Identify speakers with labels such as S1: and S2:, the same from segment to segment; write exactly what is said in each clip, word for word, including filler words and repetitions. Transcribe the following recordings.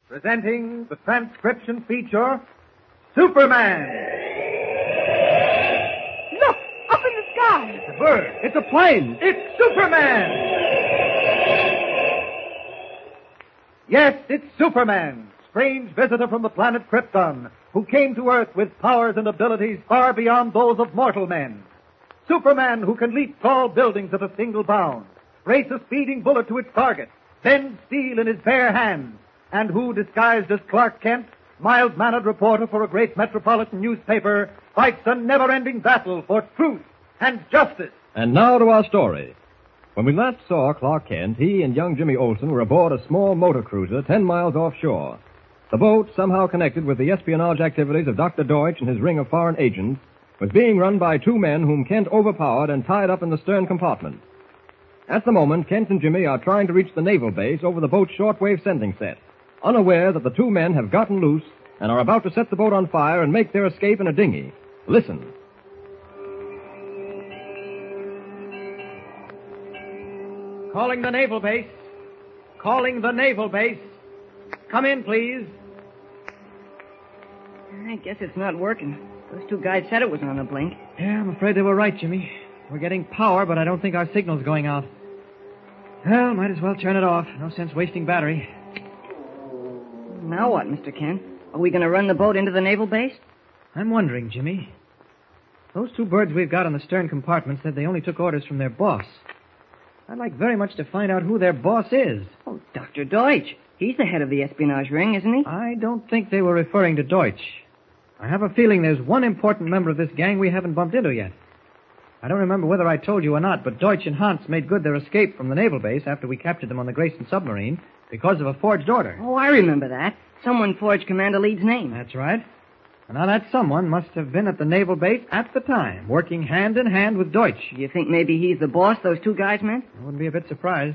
S1: Presenting the transcription feature, Superman.
S2: Look, up in the sky.
S1: It's a bird. It's a plane. It's Superman. Yes, it's Superman, strange visitor from the planet Krypton, who came to Earth with powers and abilities far beyond those of mortal men. Superman, who can leap tall buildings at a single bound, race a speeding bullet to its target, bend steel in his bare hands, and who, disguised as Clark Kent, mild-mannered reporter for a great metropolitan newspaper, fights a never-ending battle for truth and justice.
S3: And now to our story. When we last saw Clark Kent, he and young Jimmy Olsen were aboard a small motor cruiser ten miles offshore. The boat, somehow connected with the espionage activities of Doctor Deutsch and his ring of foreign agents, was being run by two men whom Kent overpowered and tied up in the stern compartment. At the moment, Kent and Jimmy are trying to reach the naval base over the boat's shortwave sending set, unaware that the two men have gotten loose and are about to set the boat on fire and make their escape in a dinghy. Listen.
S1: Calling the naval base. Calling the naval base. Come in, please.
S2: I guess it's not working. Those two guys said it was on the blink.
S4: Yeah, I'm afraid they were right, Jimmy. We're getting power, but I don't think our signal's going out. Well, might as well turn it off. No sense wasting battery.
S2: Now what, Mister Kent? Are we going to run the boat into the naval base?
S4: I'm wondering, Jimmy. Those two birds we've got on the stern compartment said they only took orders from their boss. I'd like very much to find out who their boss is.
S2: Oh, Doctor Deutsch. He's the head of the espionage ring, isn't he?
S4: I don't think they were referring to Deutsch. I have a feeling there's one important member of this gang we haven't bumped into yet. I don't remember whether I told you or not, but Deutsch and Hans made good their escape from the naval base after we captured them on the Grayson submarine because of a forged order.
S2: Oh, I remember that. Someone forged Commander Leeds' name.
S4: That's right. And now that someone must have been at the naval base at the time, working hand in hand with Deutsch.
S2: Do you think maybe he's the boss those two guys meant?
S4: I wouldn't be a bit surprised.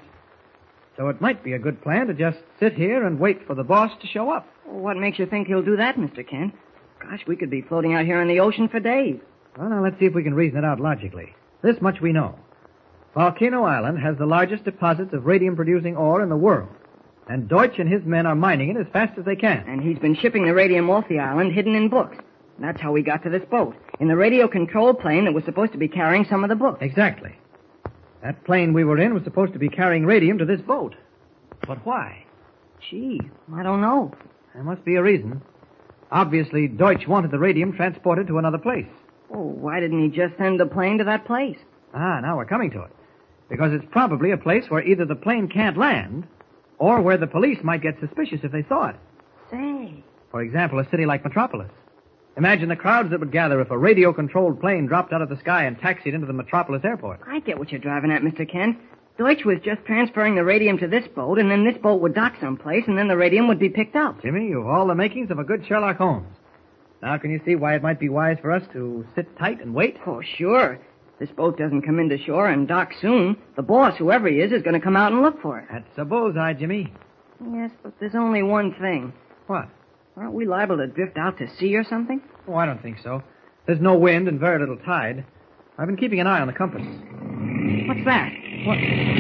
S4: So it might be a good plan to just sit here and wait for the boss to show up.
S2: Well, what makes you think he'll do that, Mister Kent? Gosh, we could be floating out here in the ocean for days.
S4: Well, now let's see if we can reason it out logically. This much we know. Volcano Island has the largest deposits of radium-producing ore in the world. And Deutsch and his men are mining it as fast as they can.
S2: And he's been shipping the radium off the island hidden in books. That's how we got to this boat. In the radio control plane that was supposed to be carrying some of the books.
S4: Exactly. That plane we were in was supposed to be carrying radium to this boat. But why?
S2: Gee, I don't know.
S4: There must be a reason. Obviously, Deutsch wanted the radium transported to another place.
S2: Oh, why didn't he just send the plane to that place?
S4: Ah, now we're coming to it. Because it's probably a place where either the plane can't land, or where the police might get suspicious if they saw it.
S2: Say.
S4: For example, a city like Metropolis. Imagine the crowds that would gather if a radio-controlled plane dropped out of the sky and taxied into the Metropolis airport.
S2: I get what you're driving at, Mister Kent. Deutsch was just transferring the radium to this boat, and then this boat would dock someplace, and then the radium would be picked up.
S4: Jimmy, you've all the makings of a good Sherlock Holmes. Now can you see why it might be wise for us to sit tight and wait?
S2: Oh, sure. If this boat doesn't come into shore and dock soon, the boss, whoever he is, is going to come out and look for it.
S4: That's a bullseye, Jimmy.
S2: Yes, but there's only one thing.
S4: What?
S2: Aren't we liable to drift out to sea or something?
S4: Oh, I don't think so. There's no wind and very little tide. I've been keeping an eye on the compass.
S2: What's that?
S4: What?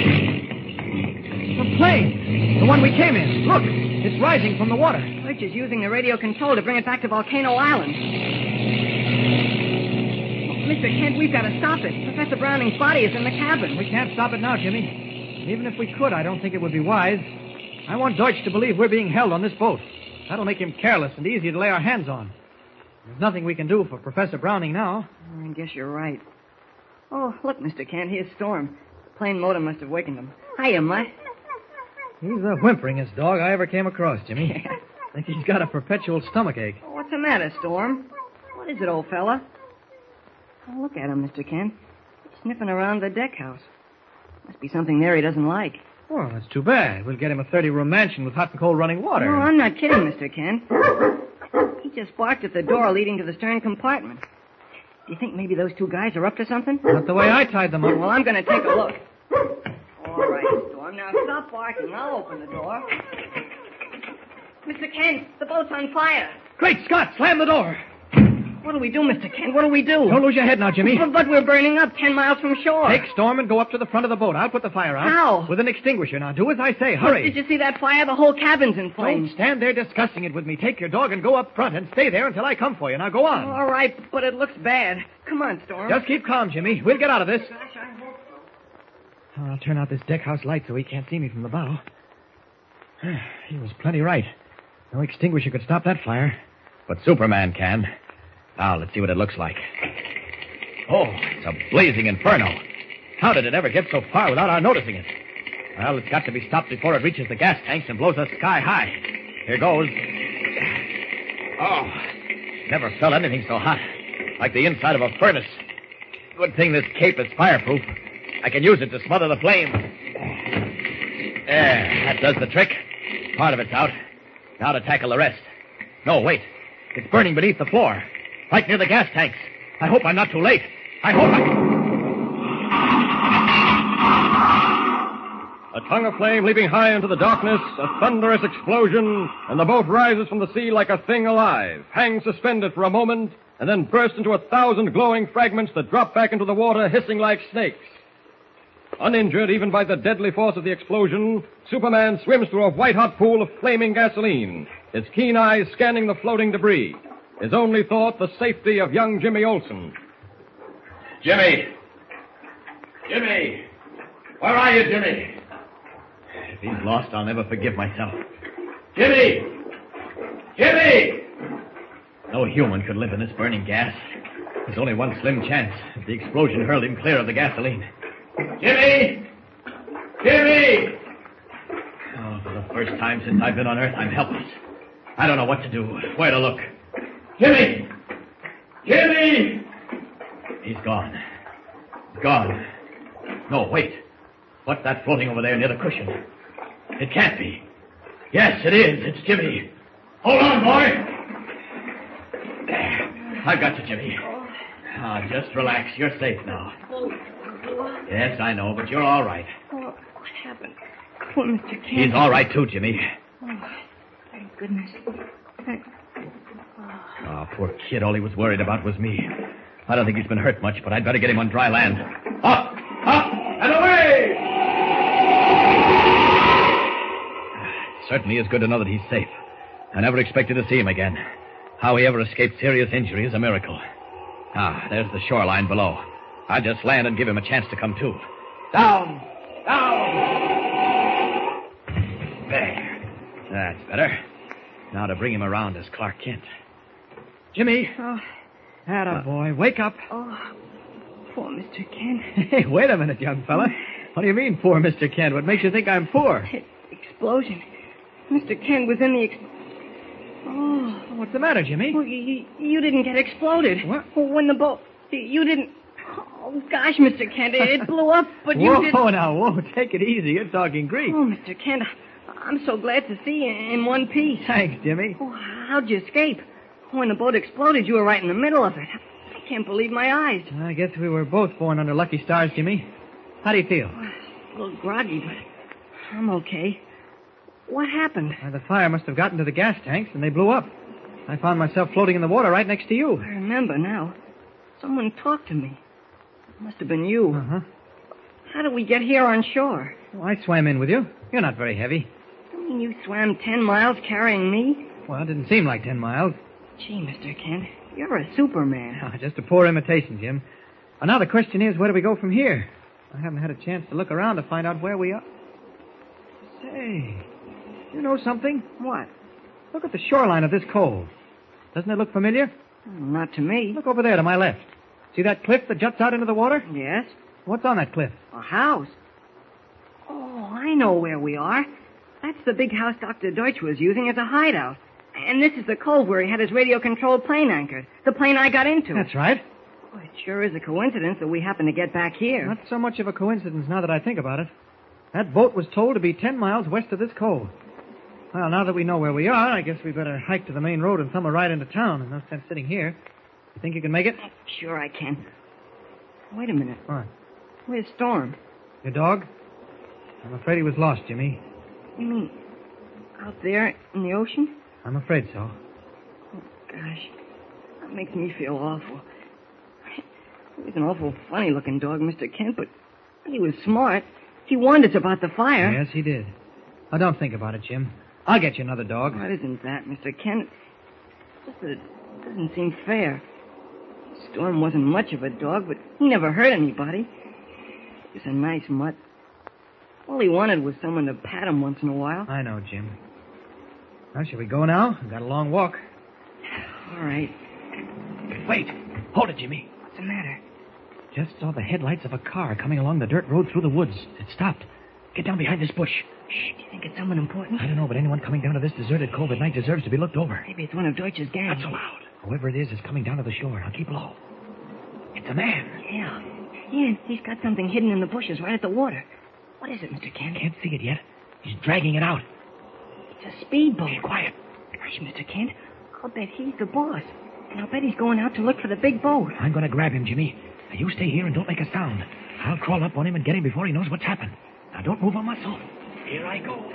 S4: The plane! The one we came in. Look! It's rising from the water.
S2: Deutsch is using the radio control to bring it back to Volcano Island. Oh, Mister Kent, we've got to stop it. Professor Browning's body is in the cabin.
S4: We can't stop it now, Jimmy. Even if we could, I don't think it would be wise. I want Deutsch to believe we're being held on this boat. That'll make him careless and easier to lay our hands on. There's nothing we can do for Professor Browning now.
S2: I guess you're right. Oh, look, Mister Kent, here's Storm. The plane motor must have wakened him. Hiya, Mutt.
S4: He's the whimperingest dog I ever came across, Jimmy. I think he's got a perpetual stomachache.
S2: Oh, what's the matter, Storm? What is it, old fella? Oh, look at him, Mister Kent. He's sniffing around the deck house. Must be something there he doesn't like.
S4: Well, that's too bad. We'll get him a thirty-room mansion with hot and cold running water.
S2: No, I'm not kidding, Mister Kent. He just barked at the door leading to the stern compartment. Do you think maybe those two guys are up to something?
S4: Not the way I tied them up.
S2: Well, I'm going to take a look. All right, Storm. Now stop barking. I'll open the door. Mister Kent, the boat's on fire.
S4: Great Scott! Slam the door!
S2: What do we do, Mister Kent? What do we do?
S4: Don't lose your head now, Jimmy.
S2: But, but we're burning up ten miles from shore.
S4: Take Storm and go up to the front of the boat. I'll put the fire out.
S2: How?
S4: With an extinguisher. Now, do as I say. Hurry.
S2: Did you see that fire? The whole cabin's in flames.
S4: Don't stand there discussing it with me. Take your dog and go up front and stay there until I come for you. Now, go on.
S2: All right, but it looks bad. Come on, Storm.
S4: Just keep calm, Jimmy. We'll get out of this.
S2: Gosh, I hope so.
S4: Oh, I'll turn out this deck house light so he can't see me from the bow. He was plenty right. No extinguisher could stop that fire.
S5: But Superman can. Now, let's see what it looks like. Oh, it's a blazing inferno. How did it ever get so far without our noticing it? Well, it's got to be stopped before it reaches the gas tanks and blows us sky high. Here goes. Oh, never felt anything so hot. Like the inside of a furnace. Good thing this cape is fireproof. I can use it to smother the flame. There, that does the trick. Part of it's out. Now to tackle the rest. No, wait. It's burning beneath the floor. Right near the gas tanks. I hope I'm not too late. I hope I...
S3: A tongue of flame leaping high into the darkness, a thunderous explosion, and the boat rises from the sea like a thing alive, hangs suspended for a moment, and then bursts into a thousand glowing fragments that drop back into the water hissing like snakes. Uninjured even by the deadly force of the explosion, Superman swims through a white-hot pool of flaming gasoline, his keen eyes scanning the floating debris. His only thought, the safety of young Jimmy Olsen.
S5: Jimmy! Jimmy! Where are you, Jimmy? If he's lost, I'll never forgive myself. Jimmy! Jimmy! No human could live in this burning gas. There's only one slim chance. If the explosion hurled him clear of the gasoline. Jimmy! Jimmy! Oh, for the first time since I've been on Earth, I'm helpless. I don't know what to do, where to look. Jimmy! Jimmy! He's gone. Gone. No, wait. What's that floating over there near the cushion? It can't be. Yes, it is. It's Jimmy. Hold on, boy. There. I've got you, Jimmy. Ah, just relax. You're safe now. Yes, I know, but you're all right.
S2: Oh, what happened? Poor Mister Kent.
S5: He's all right, too, Jimmy.
S2: Oh, thank goodness. Thank...
S5: Oh, poor kid. All he was worried about was me. I don't think he's been hurt much, but I'd better get him on dry land. Up! Up! And away! Certainly is good to know that he's safe. I never expected to see him again. How he ever escaped serious injury is a miracle. Ah, there's the shoreline below. I'll just land and give him a chance to come to. Down! Down! There. That's better. Now to bring him around as Clark Kent.
S4: Jimmy.
S2: Oh,
S4: Atta boy, wake up.
S2: oh, poor Mister Kent.
S4: Hey, wait a minute, young fella. What do you mean, poor Mister Kent? What makes you think I'm poor?
S2: Explosion. Mister Kent was in the... Ex- oh.
S4: What's the matter, Jimmy?
S2: Well, you, you didn't get exploded.
S4: What?
S2: When the boat... You didn't... Oh, gosh, Mister Kent, it blew up, but you
S4: whoa,
S2: didn't...
S4: Whoa, now, whoa, take it easy. You're talking Greek.
S2: Oh, Mister Kent, I'm so glad to see you in one piece.
S4: Thanks, Jimmy.
S2: Oh, how'd you escape? When the boat exploded, you were right in the middle of it. I can't believe my eyes.
S4: I guess we were both born under lucky stars, Jimmy. How do you feel?
S2: A little groggy, but I'm okay. What happened?
S4: Well, the fire must have gotten to the gas tanks, and they blew up. I found myself floating in the water right next to you.
S2: I remember now. Someone talked to me. It must have been you.
S4: Uh-huh.
S2: How did we get here on shore?
S4: Well, I swam in with you. You're not very heavy.
S2: You mean you swam ten miles carrying me?
S4: Well, it didn't seem like ten miles.
S2: Gee, Mister Kent, you're a Superman.
S4: Oh, just a poor imitation, Jim. And now the question is, where do we go from here? I haven't had a chance to look around to find out where we are. Say, you know something?
S2: What?
S4: Look at the shoreline of this cove. Doesn't it look familiar?
S2: Not to me.
S4: Look over there to my left. See that cliff that juts out into the water?
S2: Yes?
S4: What's on that cliff?
S2: A house. Oh, I know where we are. That's the big house Doctor Deutsch was using as a hideout. And this is the cove where he had his radio-controlled plane anchored. The plane I got into.
S4: That's right.
S2: Well, it sure is a coincidence that we happen to get back here.
S4: Not so much of a coincidence now that I think about it. That boat was told to be ten miles west of this cove. Well, now that we know where we are, I guess we better hike to the main road and thumb a ride into town. There's no sense sitting here. You think you can make it?
S2: Sure I can. Wait a minute.
S4: What?
S2: Where's Storm?
S4: Your dog? I'm afraid he was lost, Jimmy.
S2: You mean out there in the ocean?
S4: I'm afraid so.
S2: Oh, gosh. It makes me feel awful. He was an awful funny-looking dog, Mister Kent, but he was smart. He warned us about the fire.
S4: Yes, he did. Oh, don't think about it, Jim. I'll get you another dog.
S2: Well, it isn't that, Mister Kent. It's just that it doesn't seem fair. Storm wasn't much of a dog, but he never hurt anybody. He was a nice mutt. All he wanted was someone to pat him once in a while.
S4: I know, Jim. Well, shall we go now? We've got a long walk.
S2: All right.
S4: Wait. Hold it, Jimmy.
S2: What's the matter?
S4: Just saw the headlights of a car coming along the dirt road through the woods. It stopped. Get down behind this bush.
S2: Shh, do you think it's someone important?
S4: I don't know, but anyone coming down to this deserted cove at night deserves to be looked over.
S2: Maybe it's one of Deutsch's gang.
S4: Not so loud. Whoever it is is coming down to the shore. Now keep low. It's a man.
S2: Yeah. Yeah, he's got something hidden in the bushes right at the water. What is it, Mister Kent?
S4: Can't see it yet. He's dragging it out.
S2: It's a speedboat.
S4: Be quiet.
S2: Hush, Mister Kent. I'll bet he's the boss. And I'll bet he's going out to look for the big boat.
S4: I'm going to grab him, Jimmy. Now, you stay here and don't make a sound. I'll crawl up on him and get him before he knows what's happened. Now, don't move a muscle. Here I go.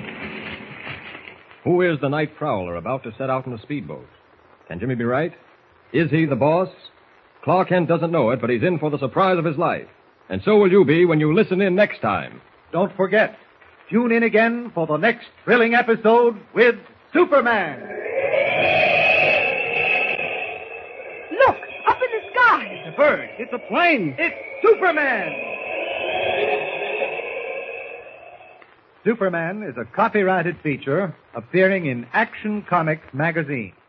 S3: Who is the night prowler about to set out in a speedboat? Can Jimmy be right? Is he the boss? Clark Kent doesn't know it, but he's in for the surprise of his life. And so will you be when you listen in next time.
S1: Don't forget, tune in again for the next thrilling episode with Superman.
S2: Look, up in the sky.
S1: It's a bird. It's a plane. It's Superman. Superman is a copyrighted feature appearing in Action Comics magazine.